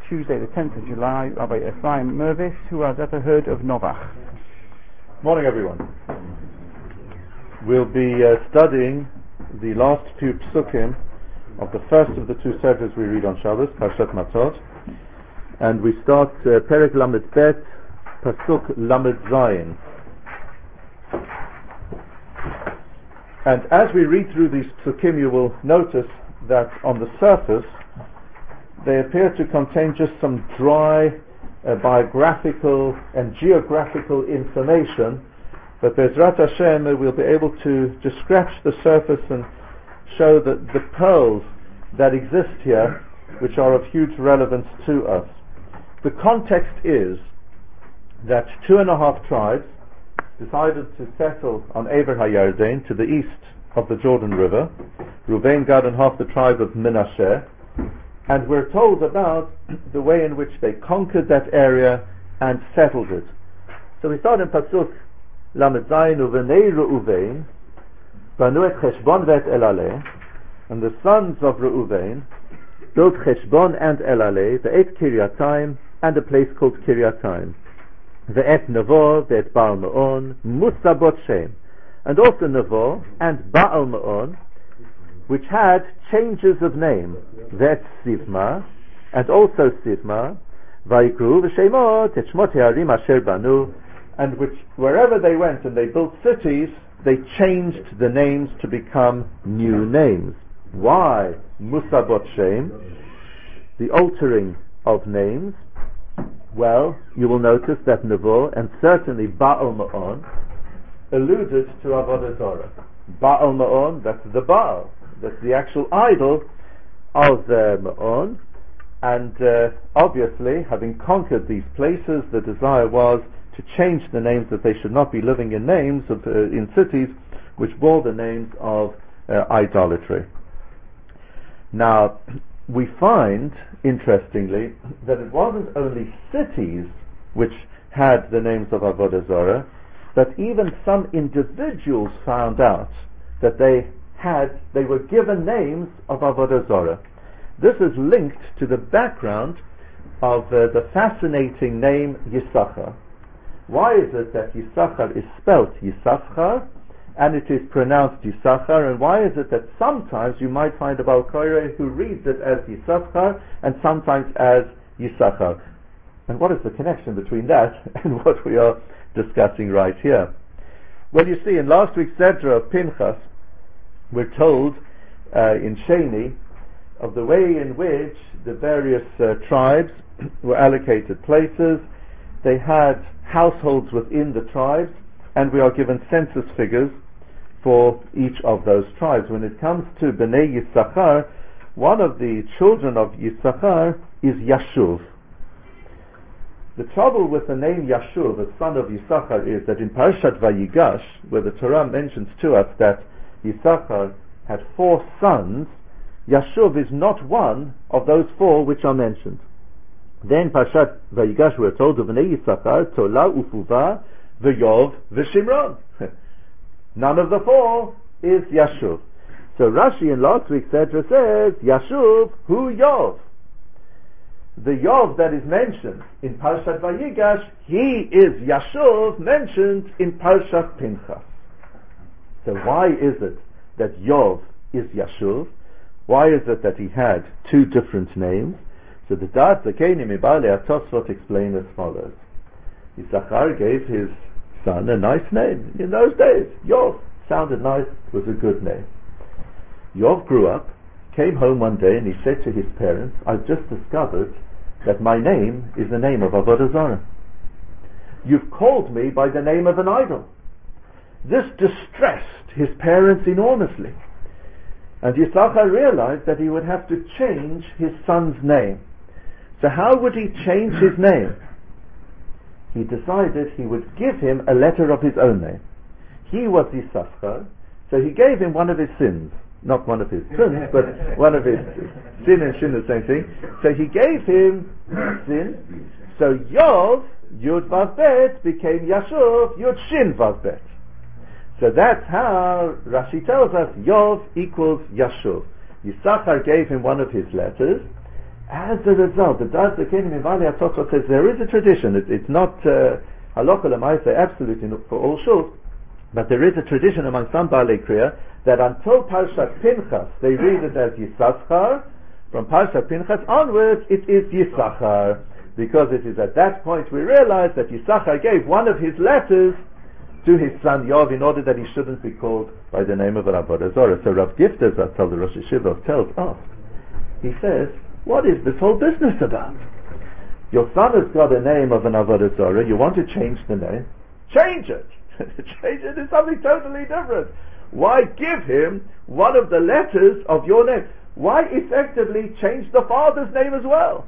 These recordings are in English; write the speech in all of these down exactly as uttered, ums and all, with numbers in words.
Tuesday the tenth of July, Rabbi Ephraim Mervis, who has ever heard of Novach. Morning everyone. We'll be uh, studying the last few psukim of the first of the two seferos we read on Shabbos, Parshat Matot, and we start uh, Perek Lamed Bet, Pasuk Lamed Zayin. And as we read through these psukim, you will notice that on the surface they appear to contain just some dry uh, biographical and geographical information, but Be'ezrat Hashem uh, we'll be able to just scratch the surface and show that the pearls that exist here, which are of huge relevance to us. The context is that two and a half tribes decided to settle on Ever HaYarden to the east of the Jordan River, Reuven, Gad, and half the tribe of Menashe, and we're told about the way in which they conquered that area and settled it. So we start in Pasuk Lamed Zayin, Uvenei Reuven Banu et Cheshbon ve'et Elaleh, and the sons of Reuven built Cheshbon and Elaleh, ve'et Kiryatayim, and a place called Kiryatayim, ve'et Nevo, ve'et Baal Me'on, Musabot Shem, and also Nevo and Baal Me'on, which had changes of name, ve'et Sivma, and also Sivma, va'ikru v'shemot et shmot ha'arim asher banu, and which wherever they went and they built cities, they changed the names to become new names. Why Musabot Shem, the altering of names? Well, you will notice that Nevo and certainly Baal Me'on alluded to Avodah Zarah. Baal Me'on, that's the Baal, that's the actual idol of the Me'on, and uh, obviously, having conquered these places, the desire was to change the names, that they should not be living in names of, uh, in cities which bore the names of uh, idolatry. Now, we find, interestingly, that it wasn't only cities which had the names of Avodah Zarah, but even some individuals found out that they had, they were given names of Avodah Zarah. This is linked to the background of uh, the fascinating name Yisachar. Why is it that Yisachar is spelt Yisachar and it is pronounced Yisachar, and why is it that sometimes you might find a Baal Koreh who reads it as Yisachar and sometimes as Yisachar? And what is the connection between that and what we are discussing right here? Well, you see, in last week's Zedra of Pinchas, we're told uh, in Sheni of the way in which the various uh, tribes were allocated places. They had households within the tribes, and we are given census figures for each of those tribes. When it comes to Bnei Yisachar, one of the children of Yisachar is Yashuv. The trouble with the name Yashuv, the son of Yisachar, is that in Parashat Vayigash, where the Torah mentions to us that Yisachar had four sons, Yashuv is not one of those four which are mentioned. Then Parashat Vayigash we're told of Bnei Yisachar, Tola Ufuva, V'Yov, V'Shimron. None of the four is Yashuv. So Rashi in last week's Sedra says, Yashuv, hu Yov. The Yov that is mentioned in Parashat Vayigash, he is Yashuv mentioned in Parashat Pinchas. So why is it that Yov is Yashuv? Why is it that he had two different names? So the Da'at Zakenim Ibalei HaTosfot explain as follows. Yisachar gave his son a nice name. In those days, Yov sounded nice, was a good name. Yov grew up, came home one day, and he said to his parents, I've just discovered that my name is the name of Avodah Zarah. You've called me by the name of an idol. This distressed his parents enormously. And Yisachar realized that he would have to change his son's name. So how would he change his name? He decided he would give him a letter of his own name. He was Yisachar, so he gave him one of his sins. Not one of his sins, but one of his sin and shin, the same thing. So he gave him sin. So Yov, Yud Vav Bet, became Yashuv, Yud Shin Vav Bet. So that's how Rashi tells us Yov equals Yashuv. Yisachar gave him one of his letters, As a result, the Das Zakenim in Vali HaTotzot says there is a tradition. It, it's not uh, halacha l'maaseh absolutely for all shuls, but there is a tradition among some Baalei Kriya that until Parshat Pinchas they read it as Yisachar. From Parshat Pinchas onwards it is Yisachar, because it is at that point we realize that Yisachar gave one of his letters to his son Yov in order that he shouldn't be called by the name of an Avodah Zarah. So Rav Gifter Zatzal, the Rosh Yeshiva, tells us, he says, what is this whole business about? Your son has got a name of an Avodah Zarah, you want to change the name? Change it! Change it is something totally different. Why give him one of the letters of your name? Why effectively change the father's name as well?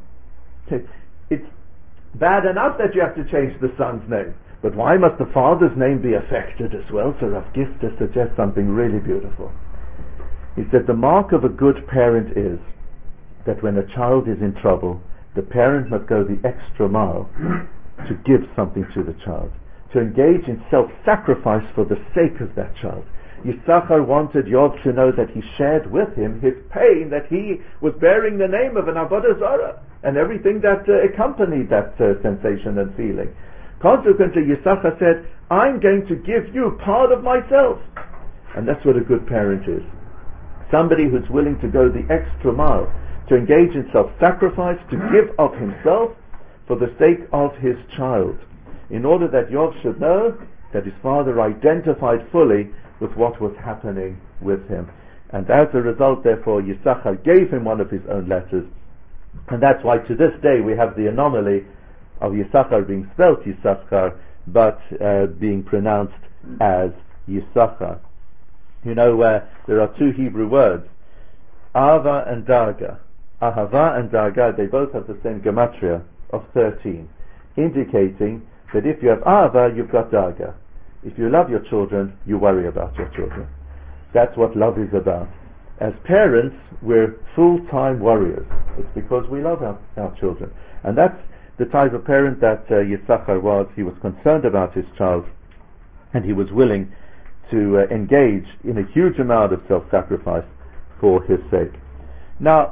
It's bad enough that you have to change the son's name, but why must the father's name be affected as well? So Rav Gifter suggests something really beautiful. He said the mark of a good parent is that when a child is in trouble, the parent must go the extra mile to give something to the child, to engage in self-sacrifice for the sake of that child. Yisachar wanted Yov to know that he shared with him his pain, that he was bearing the name of an Avodah Zarah and everything that uh, accompanied that uh, sensation and feeling. Consequently, Yisachar said, I'm going to give you part of myself. And that's what a good parent is. Somebody who's willing to go the extra mile, to engage in self-sacrifice, to give of himself for the sake of his child, in order that Yov should know that his father identified fully with what was happening with him. And as a result, therefore, Yisachar gave him one of his own letters. And that's why to this day we have the anomaly of Yisachar being spelt Yisachar, but uh, being pronounced as Yisachar. You know, uh, there are two Hebrew words, Ahava and Darga. Ahava and Darga, they both have the same gematria of thirteen, indicating that if you have Ahava, you've got Darga. If you love your children, you worry about your children. That's what love is about. As parents, we're full-time warriors. It's because we love our, our children. And that's the type of parent that uh, Yisachar was. He was concerned about his child, and he was willing to uh, engage in a huge amount of self-sacrifice for his sake. Now,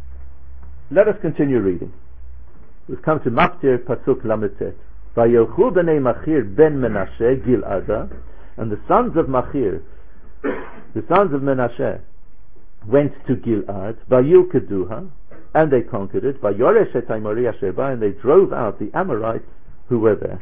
let us continue reading. We've come to Maftir Pasuk Lametet. Vayelchu b'nei Machir ben Menashe Gilada, and the sons of Machir, the sons of Menashe, went to Gilad. Vayilkeduha, and they conquered it. Vayoresh et Amori asher ba, and they drove out the Amorites who were there.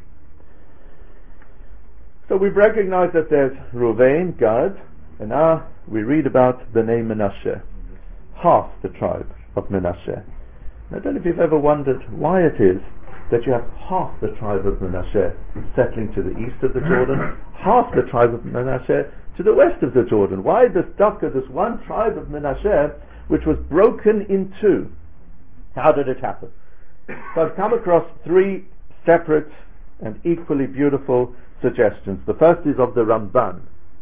So we've recognized that there's Ruvain, Gad, and now we read about b'nei Menashe, half the tribe of Menashe. I don't know if you've ever wondered why it is that you have half the tribe of Menashe settling to the east of the Jordan, half the tribe of Menashe to the west of the Jordan. Why this Dafka, this one tribe of Menashe, which was broken in two? How did it happen? So I've come across three separate and equally beautiful suggestions. The first is of the Ramban.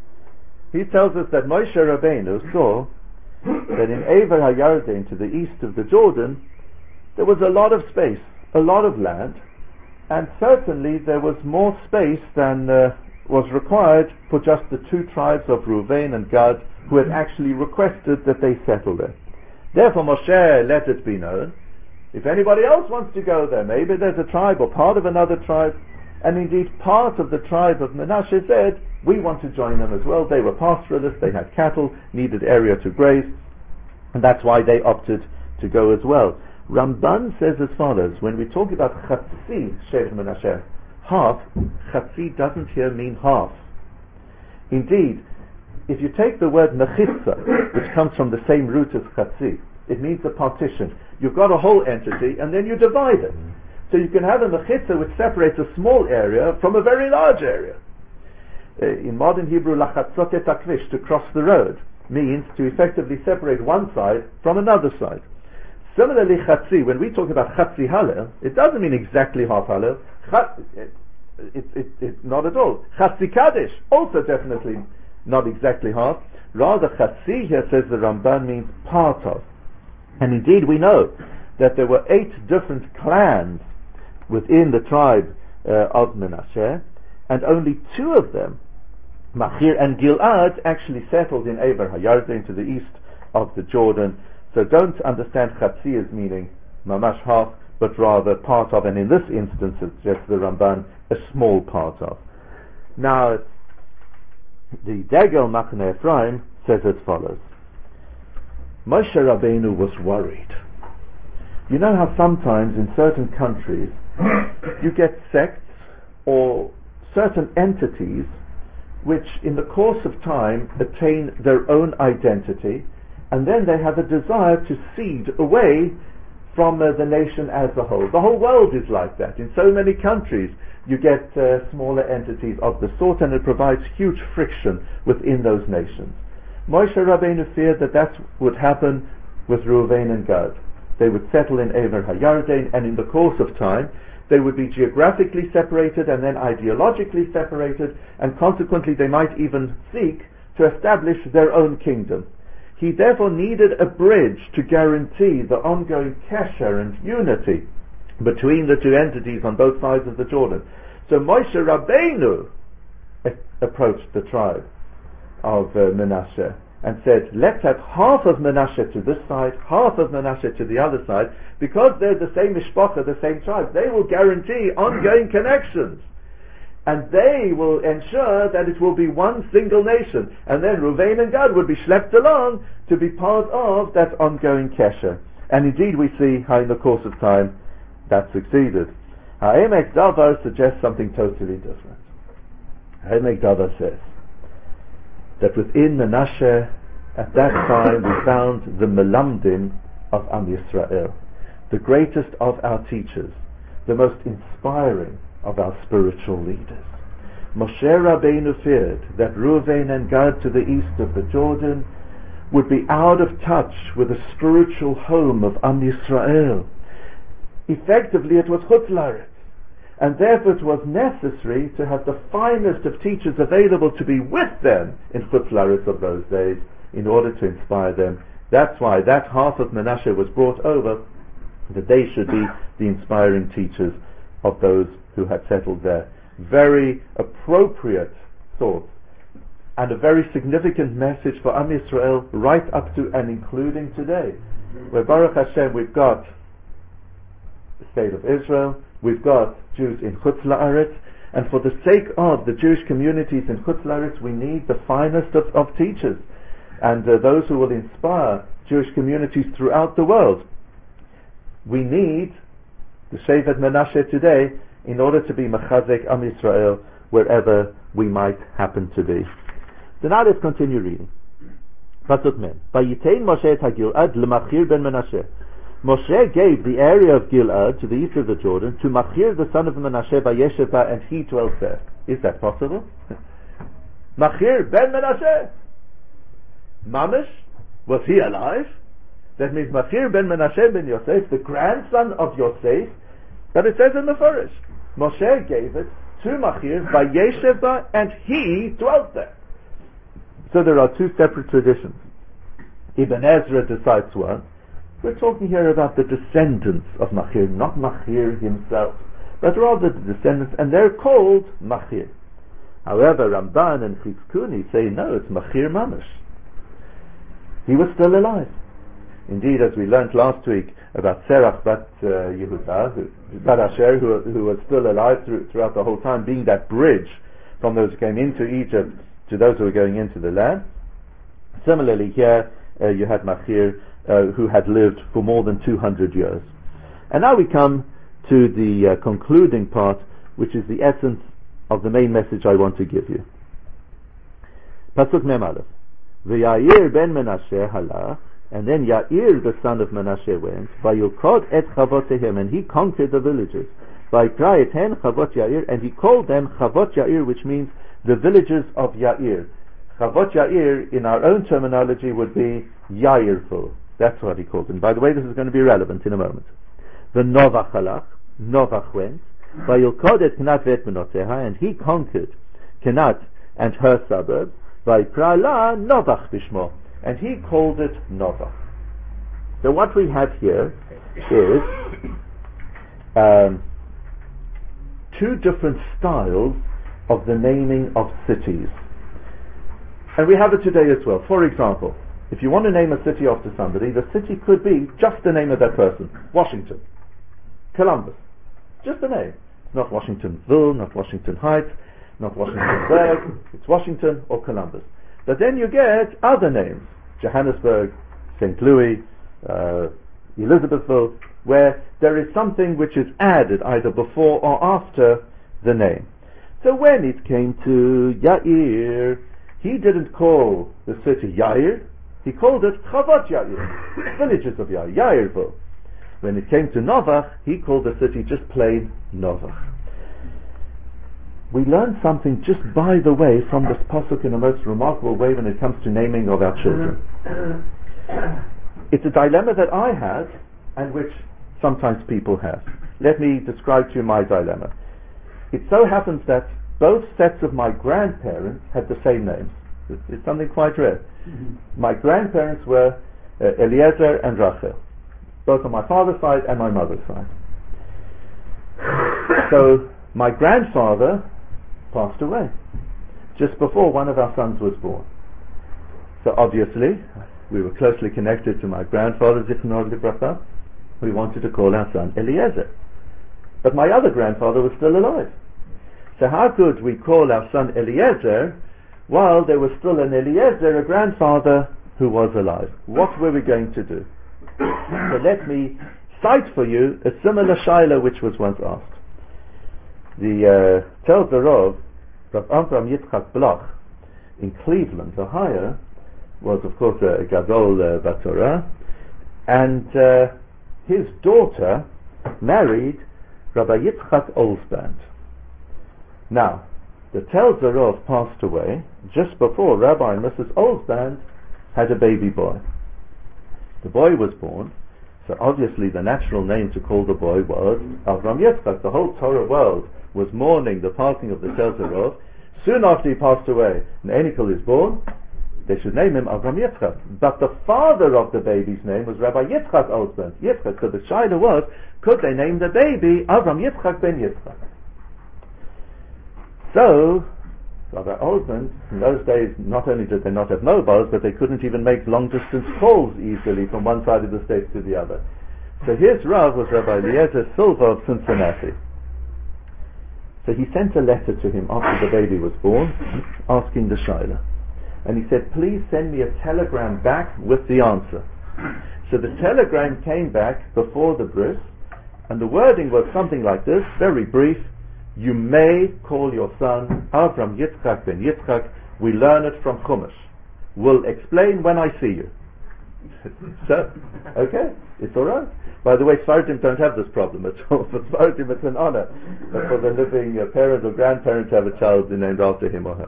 He tells us that Moshe Rabbeinu saw that in Ever HaYarden, to the east of the Jordan, there was a lot of space, a lot of land, and certainly there was more space than uh, was required for just the two tribes of Reuven and Gad, who had actually requested that they settle there. Therefore Moshe let it be known, if anybody else wants to go there, maybe there's a tribe or part of another tribe, and indeed part of the tribe of Menashe said, we want to join them as well. They were pastoralists, they had cattle, needed area to graze, and that's why they opted to go as well. Ramban says as follows, when we talk about Chatzi Sheikh Menashe, half, Chatzi doesn't here mean half. Indeed, if you take the word Mechitza, which comes from the same root as Chatzi, it means a partition. You've got a whole entity and then you divide it. So you can have a Mechitza which separates a small area from a very large area. Uh, in modern Hebrew, Lachatzot et Akvish, to cross the road, means to effectively separate one side from another side. Similarly, Chatzi, when we talk about Chatzi Halel, it doesn't mean exactly half Halel. It, it, it, it, not at all. Chatzi Kaddish, also definitely not exactly half. Rather, Chatzi here, says the Ramban, means part of. And indeed we know that there were eight different clans within the tribe uh, of Menashe, and only two of them, Machir and Gilad, actually settled in Ever HaYarden, to the east of the Jordan. So don't understand Chatzi as meaning mamash half, but rather part of, and in this instance, suggests the Ramban, a small part of. Now, the Degel Machne Ephraim says as follows. Moshe Rabbeinu was worried. You know how sometimes in certain countries you get sects or certain entities which in the course of time attain their own identity, and then they have a desire to cede away from uh, the nation as a whole. The whole world is like that. In so many countries you get uh, smaller entities of the sort, and it provides huge friction within those nations. Moshe Rabbeinu feared that that would happen with Reuven and Gad. They would settle in Ever HaYarden, and in the course of time they would be geographically separated and then ideologically separated, and consequently they might even seek to establish their own kingdom. He therefore needed a bridge to guarantee the ongoing kesher and unity between the two entities on both sides of the Jordan. So Moshe Rabbeinu a- approached the tribe of uh, Menashe and said, let's have half of Menashe to this side, half of Menashe to the other side, because they're the same mishpacha, the same tribe. They will guarantee ongoing connections, and they will ensure that it will be one single nation, and then Reuven and Gad would be schlepped along to be part of that ongoing kesher. And indeed we see how in the course of time that succeeded. Ha'emek Davar suggests something totally different. Ha'emek Davar says that within Menashe at that time we found the Melamdim of Am Yisrael, the greatest of our teachers, the most inspiring of our spiritual leaders. Moshe Rabbeinu feared that Reuven and Gad to the east of the Jordan would be out of touch with the spiritual home of Am Yisrael. Effectively it was Chutz La'aretz, and therefore it was necessary to have the finest of teachers available to be with them in Chutz La'aretz of those days in order to inspire them. That's why that half of Menashe was brought over, that they should be the inspiring teachers of those who had settled there. Very appropriate thought and a very significant message for Am Yisrael right up to and including today, where Baruch Hashem we've got the state of Israel, we've got Jews in Chutz La'aretz, and for the sake of the Jewish communities in Chutz La'aretz we need the finest of, of teachers, and uh, those who will inspire Jewish communities throughout the world. We need the Shevet Menashe today in order to be Mechazek Am Yisrael wherever we might happen to be. So now let's continue reading. Pasuk Mem. Vayitein Moshe et HaGilad leMachir ben Menashe. Moshe gave the area of Gilad to the east of the Jordan to Machir the son of Menashe Vayeshev ba, and he dwelt there. Is that possible? Machir ben Menashe? Mamish? Was he alive? That means Machir ben Menashe ben Yosef, the grandson of Yosef. But it says in the Furish, Moshe gave it to Machir Vayeshev ba, and he dwelt there. So there are two separate traditions. Ibn Ezra decides one. We're talking here about the descendants of Machir, not Machir himself, but rather the descendants, and they're called Machir. However, Ramban and Chizkuni say no, it's Machir Mamish. He was still alive. Indeed, as we learnt last week about Serach bat uh, Yehuda, who, bat Asher, who, who was still alive through, throughout the whole time, being that bridge from those who came into Egypt to those who were going into the land. Similarly here, uh, you had Machir, uh, who had lived for more than two hundred years. And now we come to the uh, concluding part, which is the essence of the main message I want to give you. Pasuk Mem Aleph. V'Yair ben Menashe halach, and then Yair the son of Menashe went, Vayukod et Chavotehem, and he conquered the villages. Vayikra et hen Chavot Yair, and he called them Chavot Yair, which means the villages of Yair. Chavot Yair, in our own terminology, would be Yairful. That's what he called them. By the way, this is going to be relevant in a moment. The Novach halach, Novach went, Vayukod et Kenat ve'et Benoteha, and he conquered Kenat and her suburbs. Vayikra la Novach bishmo, and he called it Novach. So what we have here is um, two different styles of the naming of cities. And we have it today as well. For example, If you want to name a city after somebody, the city could be just the name of that person. Washington, Columbus, just the name. It's not Washingtonville, not Washington Heights, not Washingtonburg. It's Washington or Columbus. But then you get other names: Johannesburg, Saint Louis, uh, Elizabethville, where there is something which is added either before or after the name. So when it came to Yair, he didn't call the city Yair, he called it Chavot Yair, villages of Yair, Yairville. When it came to Novach, he called the city just plain Novach. We learn something just by the way from this pasuk in a most remarkable way when it comes to naming of our children. It's a dilemma that I have and which sometimes people have. Let me describe to you my dilemma. It so happens that both sets of my grandparents had the same names. It's, it's something quite rare. Mm-hmm. My grandparents were uh, Eliezer and Rachel, both on my father's side and my mother's side. So my grandfather passed away just before one of our sons was born. So obviously, we were closely connected to my grandfather, Zichrono Livracha. We wanted to call our son Eliezer. But my other grandfather was still alive. So how could we call our son Eliezer while there was still an Eliezer, a grandfather, who was alive? What were we going to do? So let me cite for you a similar shaila which was once asked. The uh, tells the Rav, Rav Avram Yitzchak Bloch in Cleveland, Ohio, was of course a, a Gadol uh, Batorah, and uh, his daughter married Rabbi Yitzchak Olsband. Now, the Telzer Rav passed away just before Rabbi and Missus Olsband had a baby boy. The boy was born, so obviously the natural name to call the boy was Avram Yitzchak. The whole Torah world was mourning the passing of the Telzer Rav. Soon after he passed away, and Enikel is born, they should name him Avram Yitzchak. But the father of the baby's name was Rabbi Yitzchak Olsband. Yitzchak. So the shaila was, could they name the baby Avram Yitzchak ben Yitzchak? So, Rabbi Olsband, in those days, not only did they not have mobiles, but they couldn't even make long-distance calls easily from one side of the state to the other. So his Rav was Rabbi Eliezer Silva of Cincinnati. So he sent a letter to him after the baby was born, asking the shaila. And he said, please send me a telegram back with the answer. So the telegram came back before the bris, and the wording was something like this, very brief: you may call your son Avram Yitzchak ben Yitzchak. We learn it from Chumash. We'll explain when I see you. So, okay, it's all right. By the way, Sfardim don't have this problem at all. For Sfardim, it's an honor that for the living uh, parent or grandparent to have a child named after him or her.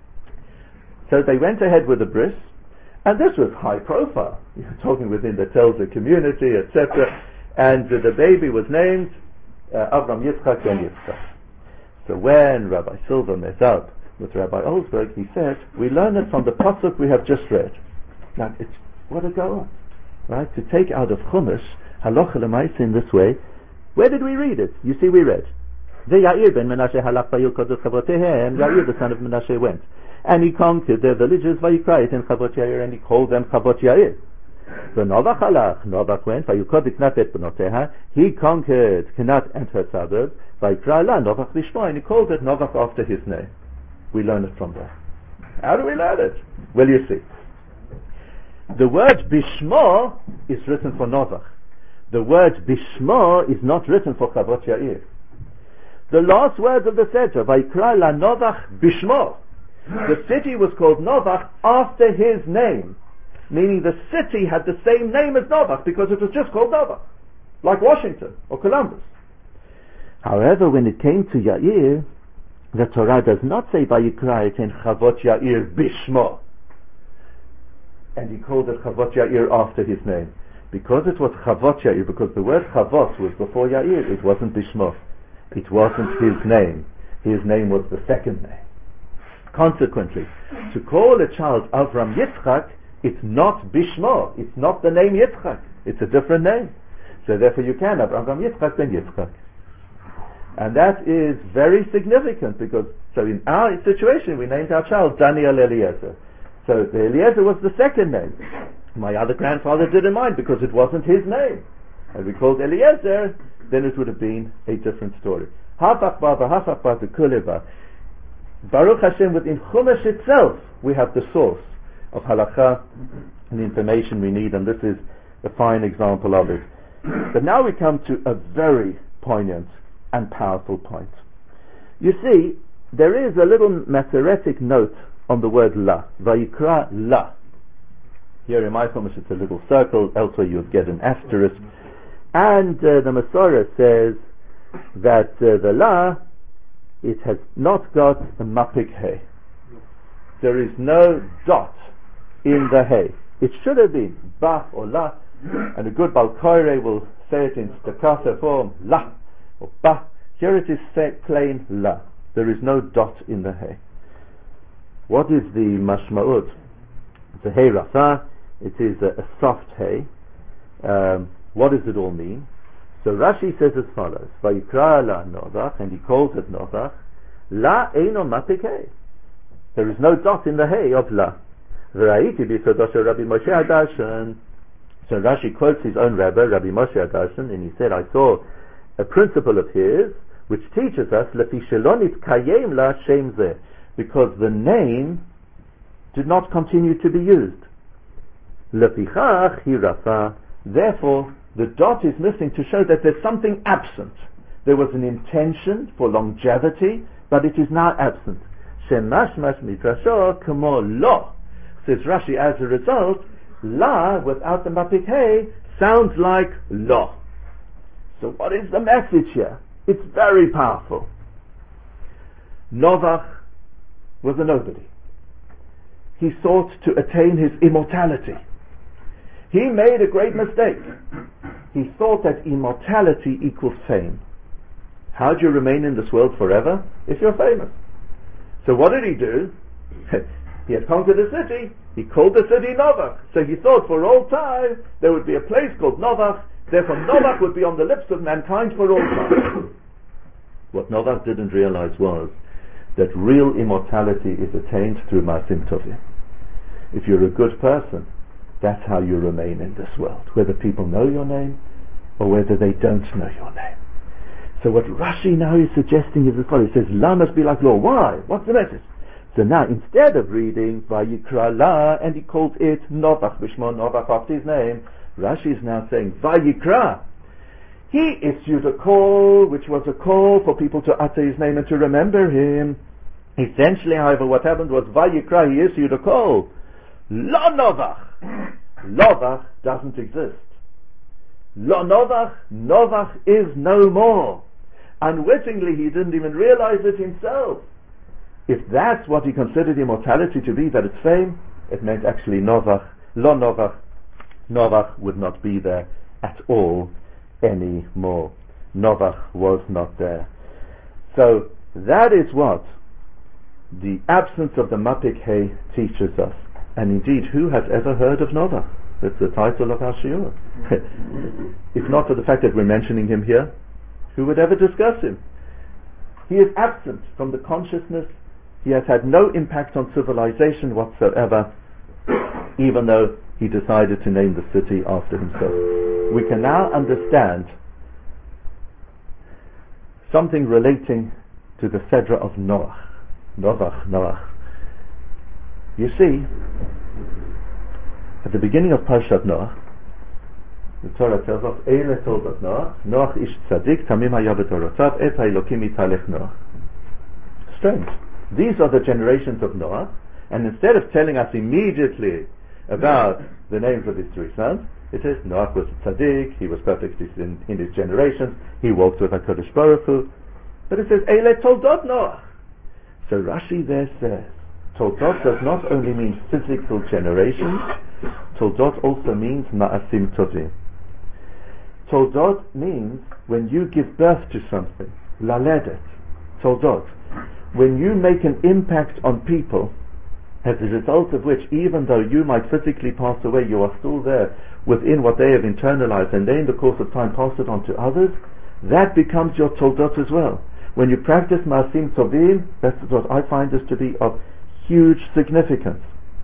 So they went ahead with the bris, and this was high profile. You're talking within the Telzer community, et cetera. And uh, the baby was named uh, Avram Yitzchak ben Yitzchak. So when Rabbi Silva met up with Rabbi Olsberg, he said, we learn it from the pasuk we have just read. Now, it's what a go on, right? To take out of Chumash halacha l'maaseh in this way. Where did we read it? You see, we read, Yair ben Menashe halach vayilkod chavotehem. Yair, the son of Menashe, went, and he conquered their villages. Vayikra it in Chavot Yair, and he called them Chavot Yair. The Novach halach, Novach went, vayilkod Knat et benoteha. He conquered Knat and her suburbs. Vayikra la Novach lishmo, and he called it Novach after his name. We learn it from there. How do we learn it? Well, you see, the word Bishmo is written for Novach. The word Bishmo is not written for Chavot Yair. The last words of the Sefer, Vayikra la Novach Bishmo. The city was called Novach after his name, meaning the city had the same name as Novach because it was just called Novach, like Washington or Columbus. However, when it came to Yair, the Torah does not say Vayikra it in Chavot Yair Bishmo, and he called it Chavot Yair after his name. Because it was Chavot Yair, because the word Chavot was before Yair, it wasn't Bishmo. It wasn't his name. His name was the second name. Consequently, to call a child Avram Yitzchak, it's not Bishmo. It's not the name Yitzchak. It's a different name. So therefore you can have Avram Yitzchak ben Yitzchak. And that is very significant because, so in our situation, we named our child Daniel Eliezer. So So the Eliezer was the second name. My other grandfather didn't mind because it wasn't his name. And we called Eliezer, then it would have been a different story. Baruch Hashem, within Chumash itself, we have the source of halakha and the information we need, and this is a fine example of it. But now we come to a very poignant and powerful point. You see, there is a little Masoretic note on the word la, Vayikra la. Here in my Chumash it's a little circle, elsewhere you would get an asterisk. And uh, the Masorah says that uh, the la, it has not got a mapik hey. There is no dot in the hey. It should have been ba or la, and a good Balkoire will say it in staccato form, la or ba. Here it is plain la. There is no dot in the hey. What is the mashma'ut? It's a hey rafa. It is a, a soft hey. Um, what does it all mean? So Rashi says as follows: Vayikra la Novach, and he calls it Novach. La eino mapik hey. There is no dot in the hey of la. V'ra'iti b'sodosha Rabbi Moshe Adarshan. So Rashi quotes his own Rebbe, Rabbi Moshe Adarshan, and he said, I saw a principle of his which teaches us lefi shelonit kayem la shem zeh, because the name did not continue to be used. Lefichach hi rafa. Therefore, the dot is missing to show that there's something absent. There was an intention for longevity, but it is now absent. Shemashmash midrasho kamo lo. Says Rashi, as a result, la without the mapik hey sounds like lo. So what is the message here? It's very powerful. Novach was a nobody. He sought to attain his immortality. He made a great mistake. He thought that immortality equals fame. How do you remain in this world forever? If you're famous. So what did he do? He had conquered a city. He called the city Novach. So he thought for all time there would be a place called Novach. Therefore Novach would be on the lips of mankind for all time. What Novach didn't realize was that real immortality is attained through Maasim Tovim. If you're a good person, that's how you remain in this world, whether people know your name or whether they don't know your name. So what Rashi now is suggesting is as follows. He says, La must be like law. Why? What's the message? So now, instead of reading Vayikra La, and he calls it Novach, Bishmo Novach after his name, Rashi is now saying Vayikra. He issued a call, which was a call for people to utter his name and to remember him. Essentially, however, what happened was Vayikra, he issued a call. Lo Novach. Novach doesn't exist. Lo Novach, Novach is no more. Unwittingly, he didn't even realize it himself. If that's what he considered immortality to be, that it's fame, it meant actually Novach, Lo Novach, Novach would not be there at all anymore. Novach was not there. So that is what the absence of the mapik hey teaches us. And indeed, who has ever heard of Novach? That's the title of our shiur. If not for the fact that we're mentioning him here, who would ever discuss him? He is absent from the consciousness. He has had no impact on civilization whatsoever, even though he decided to name the city after himself. We can now understand something relating to the Sedra of Noach. Novach, Noach. You see, at the beginning of Parshat Noach, the Torah tells us, Eile Toldat Noach, Noach ish tzadik, tamim haya b'torotav, et ha'elokim yitalech Noach. Strange. These are the generations of Noach, and instead of telling us immediately about the names of his three sons, it says Noach was a tzaddik, he was perfect in, in his generations, he walked with HaKadosh Baruch Hu. But it says Eile Toldot Noach. So Rashi there says, Toldot does not only mean physical generations, Toldot also means Ma'asim Tovim. Toldot means when you give birth to something, Laledet, Toldot. When you make an impact on people, as a result of which, even though you might physically pass away, you are still there within what they have internalized, and they in the course of time pass it on to others, that becomes your Toldot as well. When you practice Ma'asim Tovim, that's what I find this to be of huge significance.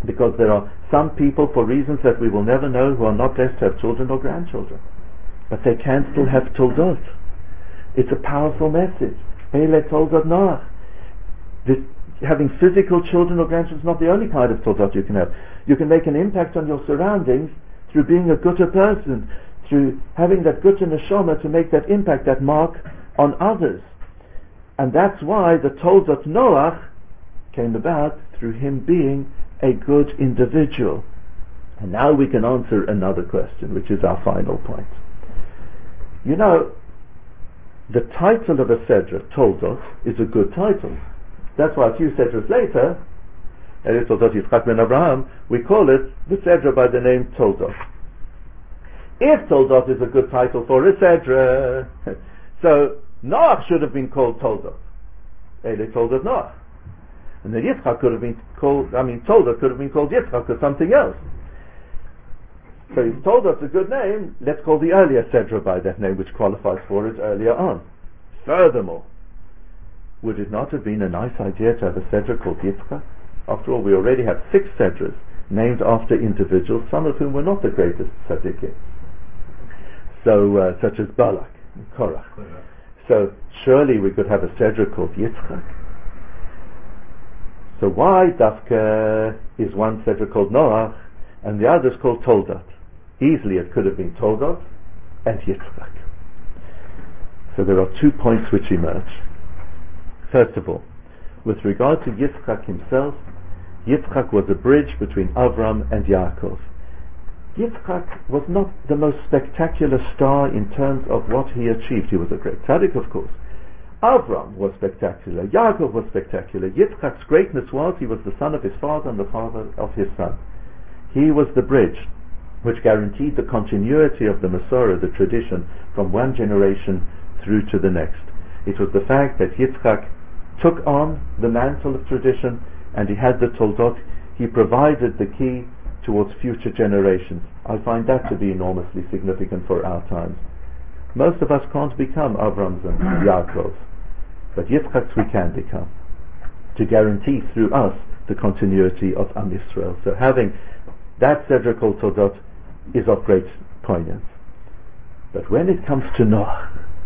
Because there are some people, for reasons that we will never know, who are not blessed to have children or grandchildren. But they can still have toldot. It's a powerful message. Ele toldot Noach. The, having physical children or grandchildren is not the only kind of toldot you can have. You can make an impact on your surroundings through being a good person, through having that good neshama to make that impact, that mark on others. And that's why the toldot Noach came about through him being a good individual. And now we can answer another question, which is our final point. You know, the title of a Sedra, Toldot, is a good title. That's why a few Sedras later, Toldot Yitzchak ben Abraham, we call it the Sedra by the name Toldot. If Toldot is a good title for a Sedra, so Noach should have been called Toldot. Ele Toldot Noach. And then Yitzchak could have been called, I mean, Toldot could have been called Yitzchak or something else. So if Toldot's a good name, let's call the earlier Sedra by that name, which qualifies for it earlier on. Furthermore, would it not have been a nice idea to have a Sedra called Yitzchak? After all, we already have six Sedras named after individuals, some of whom were not the greatest tzaddikim. So, uh, such as Balak and Korach. So, surely we could have a Sedra called Yitzchak. So why Dafka is one Sedra called Noach and the other is called Toldot? Easily it could have been Toldot and Yitzchak. So there are two points which emerge. First of all, with regard to Yitzchak himself, Yitzchak was a bridge between Avram and Yaakov. Yitzchak was not the most spectacular star in terms of what he achieved. He was a great tzaddik, of course. Avram was spectacular. Yaakov was spectacular. Yitzchak's greatness was he was the son of his father and the father of his son. He was the bridge which guaranteed the continuity of the Masorah, the tradition, from one generation through to the next. It was the fact that Yitzchak took on the mantle of tradition and he had the Toldot. He provided the key towards future generations. I find that to be enormously significant for our times. Most of us can't become Avrams and Yaakovs, but Yitzchak's we can become, to guarantee through us the continuity of Am Yisrael. So having that Sedra called Toldot is of great poignance. But when it comes to Noach,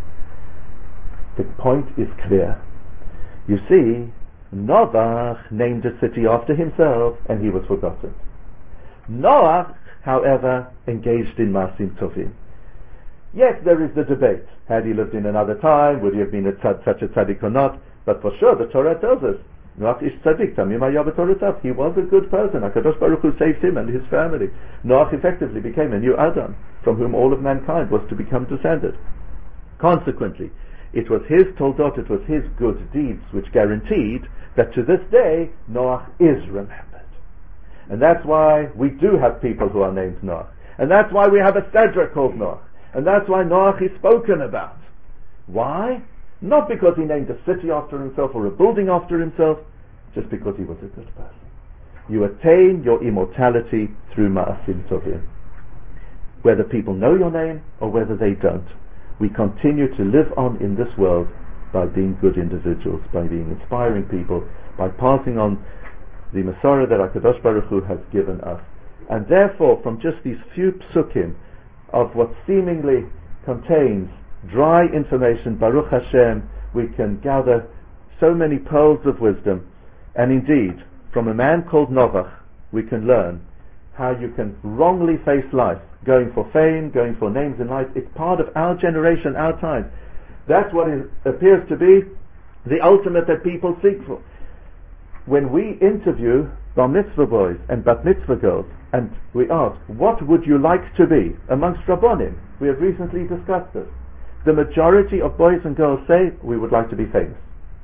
the point is clear. You see, Noach named a city after himself and he was forgotten. Noach, however, engaged in Masim Tovim. Yes, there is the debate. Had he lived in another time, would he have been a tzad, such a tzaddik or not? But for sure, the Torah tells us, Noach ish tzaddik, tamim haya b'toratav. He was a good person. HaKadosh Baruch Hu saved him and his family. Noach effectively became a new Adam, from whom all of mankind was to become descended. Consequently, it was his Toldot, it was his good deeds which guaranteed that to this day, Noach is remembered. And that's why we do have people who are named Noach. And that's why we have a Sedra called Noach. And that's why Noach is spoken about. Why? Not because he named a city after himself or a building after himself, just because he was a good person. You attain your immortality through Ma'asim Tovim. Whether people know your name or whether they don't, we continue to live on in this world by being good individuals, by being inspiring people, by passing on the Masorah that HaKadosh Baruch Hu has given us. And therefore, from just these few psukim of what seemingly contains dry information, Baruch Hashem, we can gather so many pearls of wisdom. And indeed, from a man called Noach, we can learn how you can wrongly face life, going for fame, going for names in life. It's part of our generation, our time. That's what it appears to be the ultimate that people seek for. When we interview bar mitzvah boys and bat mitzvah girls, and we ask, what would you like to be amongst Rabbonim? We have recently discussed this. The majority of boys and girls say, we would like to be famous.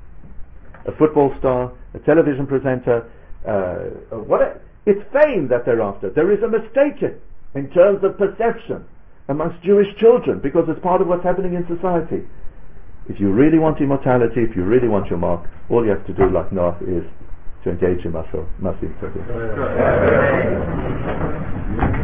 A football star, a television presenter, uh, what? It's fame that they're after. There is a mistake in, in terms of perception amongst Jewish children, because it's part of what's happening in society. If you really want immortality, if you really want your mark, all you have to do, like Noach, is to engage in Masim Tovim.